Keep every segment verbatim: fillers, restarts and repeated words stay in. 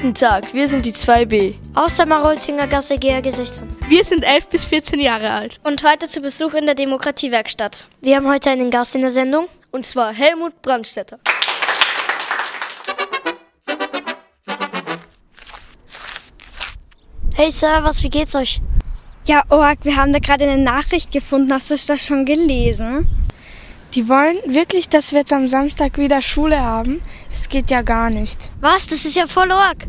Guten Tag, wir sind die zwei b. Aus der Maroltinger Gasse G R G sechzehn. Wir sind elf bis vierzehn Jahre alt. Und heute zu Besuch in der Demokratiewerkstatt. Wir haben heute einen Gast in der Sendung. Und zwar Helmut Brandstätter. Hey Servus, wie geht's euch? Ja, Org, wir haben da gerade eine Nachricht gefunden. Hast du das schon gelesen? Die wollen wirklich, dass wir jetzt am Samstag wieder Schule haben? Das geht ja gar nicht. Was? Das ist ja voll Org.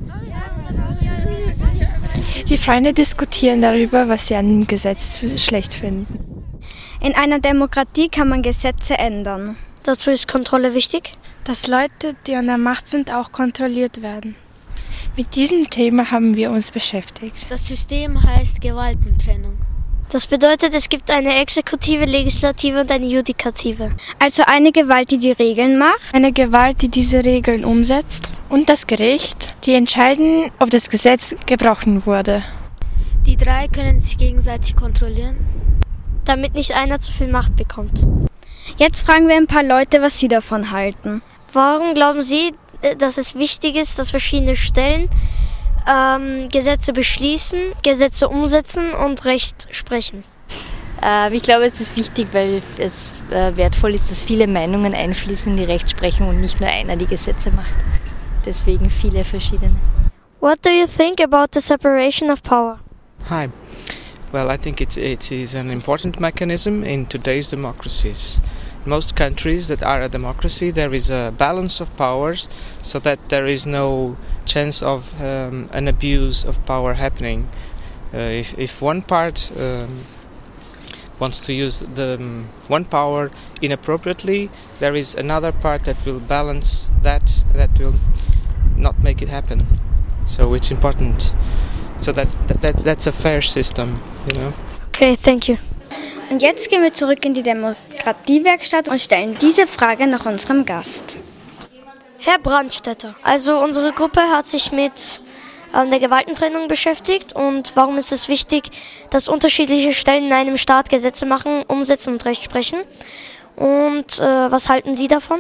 Die Freunde diskutieren darüber, was sie an dem Gesetz schlecht finden. In einer Demokratie kann man Gesetze ändern. Dazu ist Kontrolle wichtig? Dass Leute, die an der Macht sind, auch kontrolliert werden. Mit diesem Thema haben wir uns beschäftigt. Das System heißt Gewaltentrennung. Das bedeutet, es gibt eine Exekutive, Legislative und eine Judikative. Also eine Gewalt, die die Regeln macht. Eine Gewalt, die diese Regeln umsetzt. Und das Gericht, die entscheiden, ob das Gesetz gebrochen wurde. Die drei können sich gegenseitig kontrollieren, damit nicht einer zu viel Macht bekommt. Jetzt fragen wir ein paar Leute, was sie davon halten. Warum glauben Sie, dass es wichtig ist, dass verschiedene Stellen ähm, Gesetze beschließen, Gesetze umsetzen und Recht sprechen? Äh, ich glaube, es ist wichtig, weil es äh, wertvoll ist, dass viele Meinungen einfließen in die Rechtsprechung und nicht nur einer die Gesetze macht. Deswegen viele verschiedene. What do you think about the separation of power? Hi. Well, I think it, it is an important mechanism in today's democracies. In most countries that are a democracy, there is a balance of powers so that there is no chance of um, an abuse of power happening. Uh, if, if one part um, wants to use the um, one power inappropriately, there is another part that will balance that, that will not make it happen. So it's important. So that, that, that that's a fair system, you know. Okay, thank you. Und jetzt gehen wir zurück in die Demokratiewerkstatt und stellen diese Frage nach unserem Gast. Herr Brandstätter, also unsere Gruppe hat sich mit äh, der Gewaltentrennung beschäftigt und warum ist es wichtig, dass unterschiedliche Stellen in einem Staat Gesetze machen, umsetzen und Recht sprechen? Und äh, was halten Sie davon?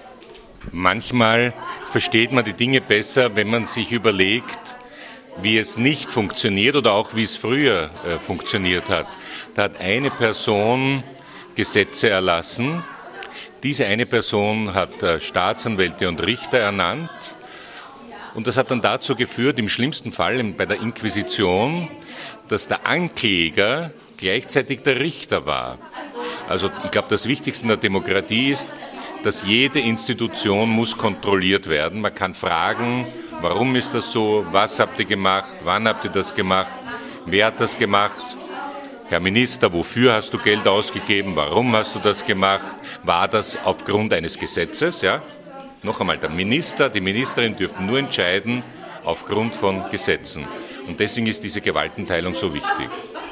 Manchmal versteht man die Dinge besser, wenn man sich überlegt, wie es nicht funktioniert oder auch wie es früher äh, funktioniert hat. Da hat eine Person Gesetze erlassen. Diese eine Person hat äh, Staatsanwälte und Richter ernannt. Und das hat dann dazu geführt, im schlimmsten Fall bei der Inquisition, dass der Ankläger gleichzeitig der Richter war. Also ich glaube, das Wichtigste in der Demokratie ist, dass jede Institution muss kontrolliert werden. Man kann fragen, warum ist das so, was habt ihr gemacht, wann habt ihr das gemacht, wer hat das gemacht? Herr Minister, wofür hast du Geld ausgegeben, warum hast du das gemacht? War das aufgrund eines Gesetzes? Ja? Noch einmal, der Minister, die Ministerin dürfen nur entscheiden aufgrund von Gesetzen. Und deswegen ist diese Gewaltenteilung so wichtig.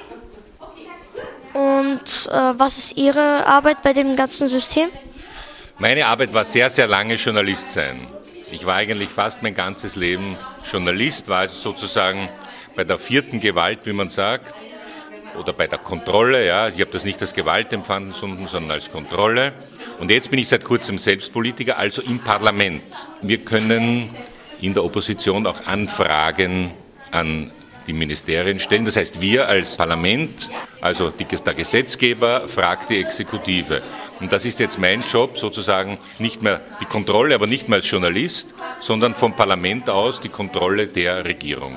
Und äh, was ist Ihre Arbeit bei dem ganzen System? Meine Arbeit war sehr, sehr lange Journalist sein. Ich war eigentlich fast mein ganzes Leben Journalist, war also sozusagen bei der vierten Gewalt, wie man sagt, oder bei der Kontrolle. Ja. Ich habe das nicht als Gewalt empfunden, sondern als Kontrolle. Und jetzt bin ich seit kurzem Selbstpolitiker, also im Parlament. Wir können in der Opposition auch Anfragen an die Ministerien stellen. Das heißt, wir als Parlament, also die, der Gesetzgeber, fragt die Exekutive. Und das ist jetzt mein Job, sozusagen nicht mehr die Kontrolle, aber nicht mehr als Journalist, sondern vom Parlament aus die Kontrolle der Regierung.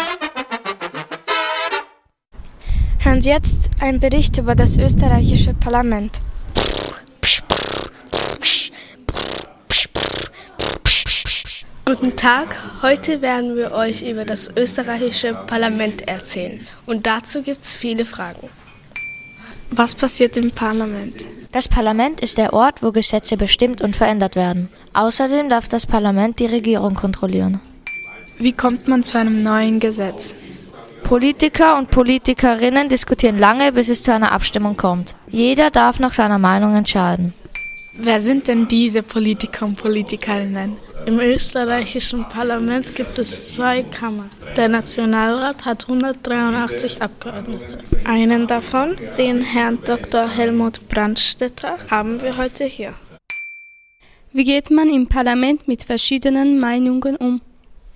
Hören Sie jetzt einen Bericht über das österreichische Parlament. Guten Tag, heute werden wir euch über das österreichische Parlament erzählen. Und dazu gibt es viele Fragen. Was passiert im Parlament? Das Parlament ist der Ort, wo Gesetze bestimmt und verändert werden. Außerdem darf das Parlament die Regierung kontrollieren. Wie kommt man zu einem neuen Gesetz? Politiker und Politikerinnen diskutieren lange, bis es zu einer Abstimmung kommt. Jeder darf nach seiner Meinung entscheiden. Wer sind denn diese Politiker und Politikerinnen? Im österreichischen Parlament gibt es zwei Kammern. Der Nationalrat hat hundertdreiundachtzig Abgeordnete. Einen davon, den Herrn Doktor Helmut Brandstätter, haben wir heute hier. Wie geht man im Parlament mit verschiedenen Meinungen um?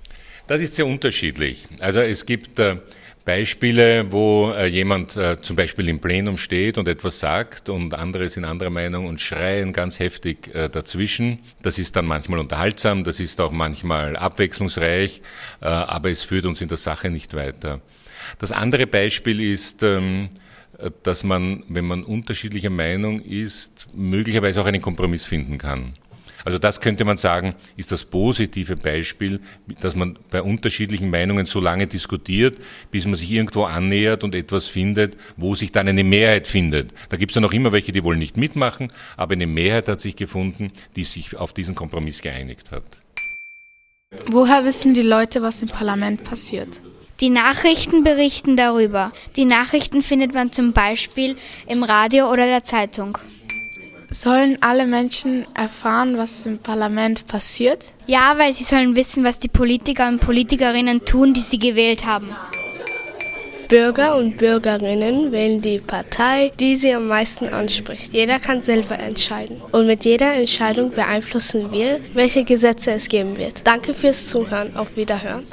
Das ist sehr unterschiedlich. Also es gibt äh, Beispiele, wo äh, jemand äh, zum Beispiel im Plenum steht und etwas sagt und andere sind anderer Meinung und schreien ganz heftig äh, dazwischen. Das ist dann manchmal unterhaltsam, das ist auch manchmal abwechslungsreich, äh, aber es führt uns in der Sache nicht weiter. Das andere Beispiel ist, ähm, dass man, wenn man unterschiedlicher Meinung ist, möglicherweise auch einen Kompromiss finden kann. Also das könnte man sagen, ist das positive Beispiel, dass man bei unterschiedlichen Meinungen so lange diskutiert, bis man sich irgendwo annähert und etwas findet, wo sich dann eine Mehrheit findet. Da gibt es ja noch immer welche, die wollen nicht mitmachen, aber eine Mehrheit hat sich gefunden, die sich auf diesen Kompromiss geeinigt hat. Woher wissen die Leute, was im Parlament passiert? Die Nachrichten berichten darüber. Die Nachrichten findet man zum Beispiel im Radio oder der Zeitung. Sollen alle Menschen erfahren, was im Parlament passiert? Ja, weil sie sollen wissen, was die Politiker und Politikerinnen tun, die sie gewählt haben. Bürger und Bürgerinnen wählen die Partei, die sie am meisten anspricht. Jeder kann selber entscheiden. Und mit jeder Entscheidung beeinflussen wir, welche Gesetze es geben wird. Danke fürs Zuhören. Auf Wiederhören.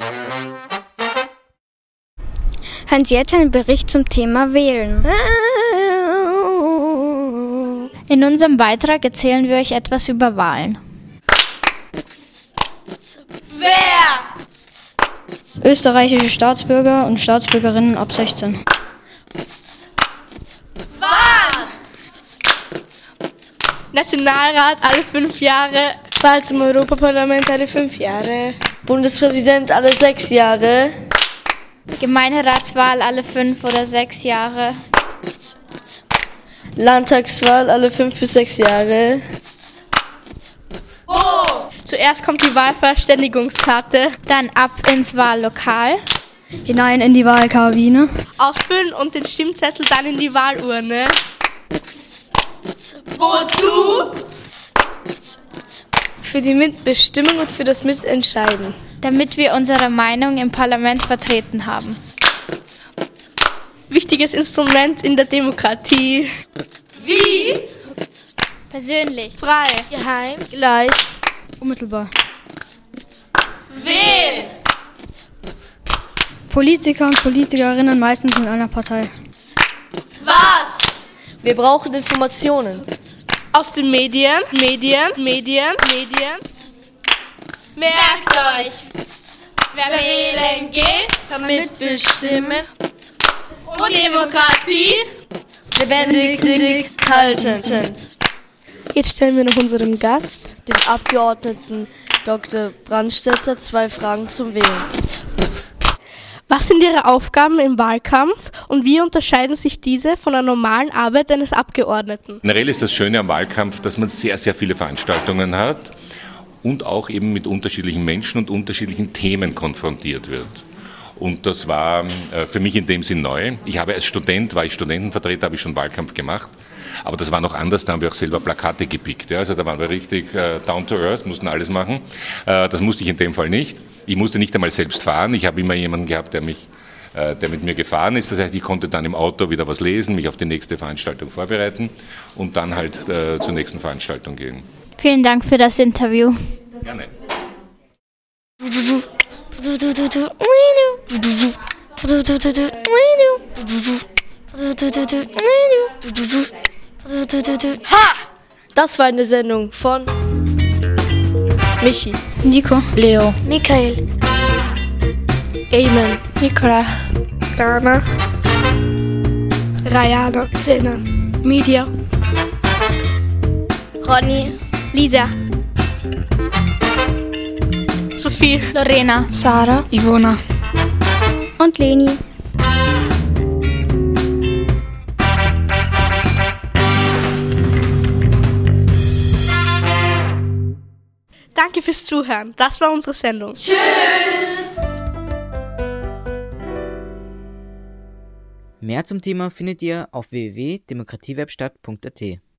Hören Sie jetzt einen Bericht zum Thema Wählen. In unserem Beitrag erzählen wir euch etwas über Wahlen. Wer? Österreichische Staatsbürger und Staatsbürgerinnen ab sechzehn. Wann? Nationalrat alle fünf Jahre. Wahl zum Europaparlament alle fünf Jahre. Bundespräsident alle sechs Jahre. Gemeinderatswahl alle fünf oder sechs Jahre. Landtagswahl alle fünf bis sechs Jahre. Oh! Zuerst kommt die Wahlverständigungskarte. Dann ab ins Wahllokal. Hinein in die Wahlkabine. Ausfüllen und den Stimmzettel dann in die Wahlurne. Wozu? Für die Mitbestimmung und für das Mitentscheiden. Damit wir unsere Meinung im Parlament vertreten haben. Wichtiges Instrument in der Demokratie. Wie? Persönlich. Frei. Geheim. Gleich. Unmittelbar. Wen? Politiker und Politikerinnen meistens in einer Partei. Was? Wir brauchen Informationen. Aus den Medien, Medien, Medien, Medien. Merkt euch, wer wählen geht, Kann mitbestimmen. und Demokratie Lebendig halten. Jetzt stellen wir noch unserem Gast, Dem Abgeordneten Doktor Brandstätter, zwei Fragen zum Wählen. Was sind Ihre Aufgaben im Wahlkampf und wie unterscheiden sich diese von der normalen Arbeit eines Abgeordneten? Generell ist das Schöne am Wahlkampf, dass man sehr, sehr viele Veranstaltungen hat und auch eben mit unterschiedlichen Menschen und unterschiedlichen Themen konfrontiert wird. Und das war äh, für mich in dem Sinn neu. Ich habe als Student, war ich Studentenvertreter, habe ich schon Wahlkampf gemacht. Aber das war noch anders, da haben wir auch selber Plakate gepickt. Ja. Also da waren wir richtig äh, down to earth, mussten alles machen. Äh, das musste ich in dem Fall nicht. Ich musste nicht einmal selbst fahren. Ich habe immer jemanden gehabt, der mich, äh, der mit mir gefahren ist. Das heißt, ich konnte dann im Auto wieder was lesen, mich auf die nächste Veranstaltung vorbereiten und dann halt äh, zur nächsten Veranstaltung gehen. Vielen Dank für das Interview. Gerne. Ha! Das war eine Sendung von Michi, Nico, Leo, Michael, Amen, Nicola, Dana, Rayana, Sena, Media, Ronny, Lisa, Sophie, Lorena Sarah, Ivona. und Leni. Danke fürs Zuhören. Das war unsere Sendung. Tschüss! Mehr zum Thema findet ihr auf w w w punkt demokratiewerkstatt punkt a t.